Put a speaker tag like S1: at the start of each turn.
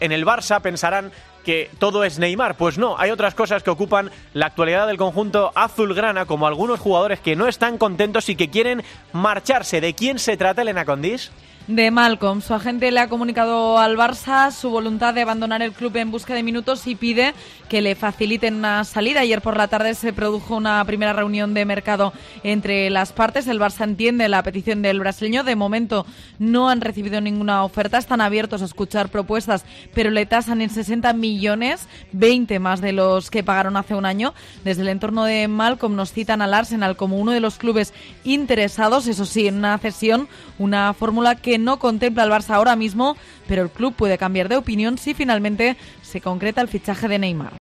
S1: en el Barça pensarán que todo es Neymar. Pues no, hay otras cosas que ocupan la actualidad del conjunto azulgrana, como algunos jugadores que no están contentos y que quieren marcharse. ¿De quién se trata, Elena Condis?
S2: De Malcom. Su agente le ha comunicado al Barça su voluntad de abandonar el club en busca de minutos y pide que le faciliten una salida. Ayer por la tarde se produjo una primera reunión de mercado entre las partes. El Barça entiende la petición del brasileño. De momento no han recibido ninguna oferta. Están abiertos a escuchar propuestas, pero le tasan en 60 millones, 20 más de los que pagaron hace un año. Desde el entorno de Malcom nos citan al Arsenal como uno de los clubes interesados. Eso sí, en una cesión, una fórmula que no contempla el Barça ahora mismo, pero el club puede cambiar de opinión si finalmente se concreta el fichaje de Neymar.